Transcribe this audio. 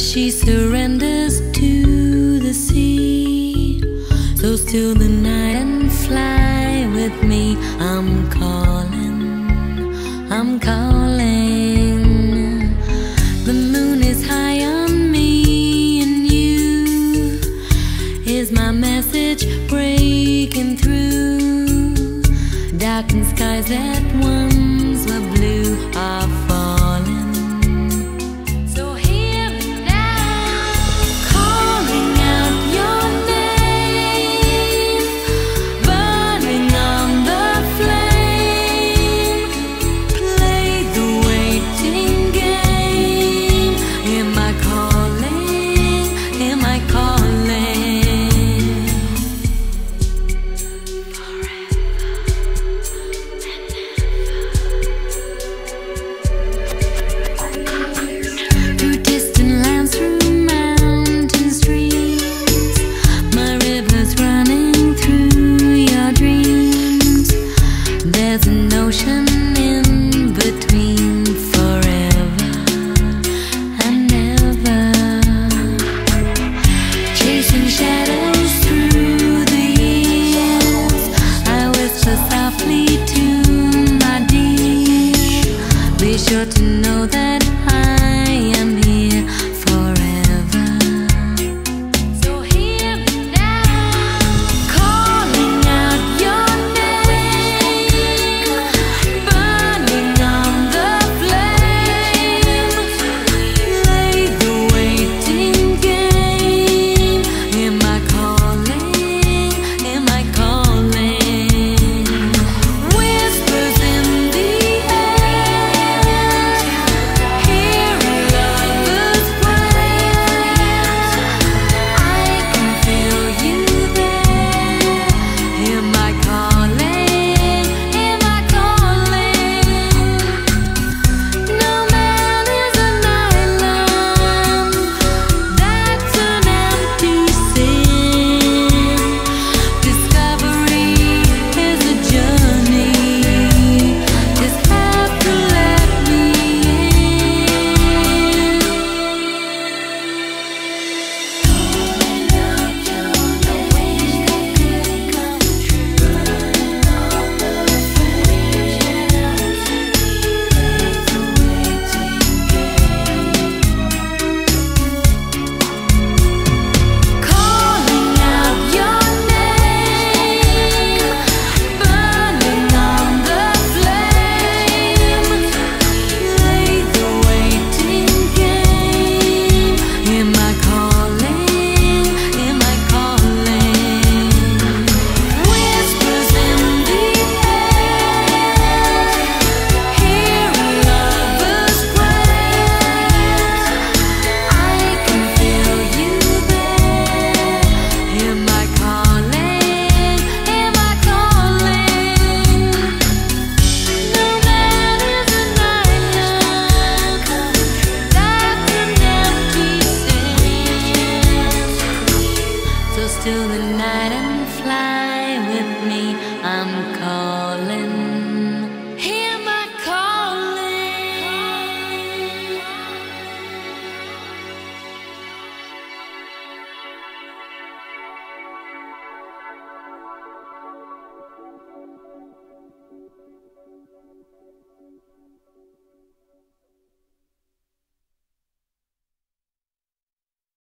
She surrenders to the sea. So still the night and fly with me. I'm calling, I'm calling. The moon is high on me and you. Is my message breaking through? Darkened skies that once were blue are falling. Be sure to know that I am here forever. So hear me now, calling out your name, burning on the flame. Play the waiting game. Am I calling? Am I calling? Whispers in the still the night and fly with me. I'm calling.